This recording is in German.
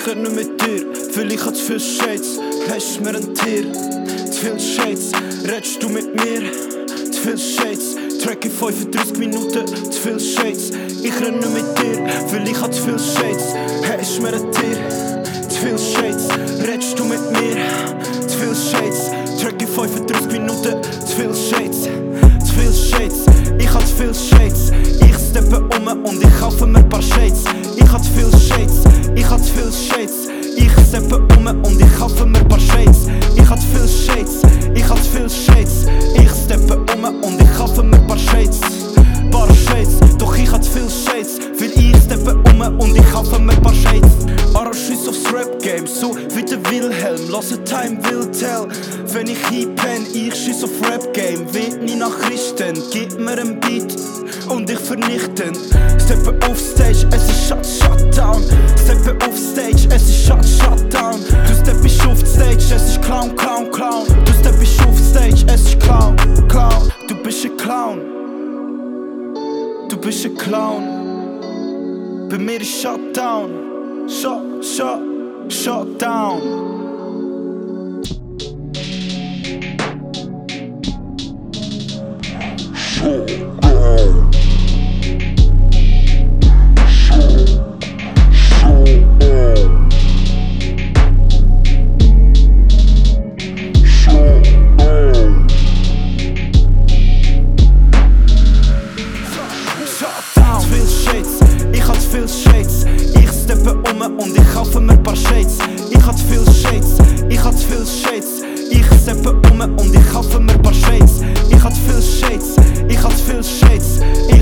Ich red nicht mit dir, weil ich hab zu viel Shades. Hast mir ein Tier, zu viel Shades. Redst du mit mir, zu viel Shades. Track in 35 Minuten, zu viel Shades. Ich red nicht mit dir, weil ich hab zu viel Shades. Hast mir ein Tier, zu viel Shades. Redst du mit mir, zu viel Shades. Track in 35 Minuten, zu viel Shades. Zu viel Shades, ich hab zu viel Shades. Ich steppe und ich kaufe mir paar Shades. Ich hab zu viel Shades, ich hab zu viel Shades. Ich steppe und ich kaufe mir paar Shades. Ich hab zu viel Shades, ich hab zu viel Shades. Ich steppe und ich kaufe mir paar Shades. Paar Shades, doch ich hab zu viel Shades. Weil ich steppe und ich kaufe mir paar Shades. Aro schieß aufs Rap-Game, so wie der Wilhelm. Lass Time will tell. Wenn ich einpenn, ich schieß auf Rap-Game. Wie Nina Christen, gib mir ein Beat und ich vernichten. Steppe auf Stage, es ist Shutdown. Steppe auf Stage, es ist Shutdown. Du steppst auf Stage, es ist Clown. Du steppst auf Stage, es ist Clown. Du bist ein Clown. Du bist ein Clown. Bei mir ist Shutdown. Shutdown. Ich steppe und ich kaufe mir paar Shades. Ich hab zu viel Shades, ich hab zu viel Shades. Ich steppe und ich kaufe mir paar Shades. Ich hab zu viel Shades, ich hab zu viel Shades.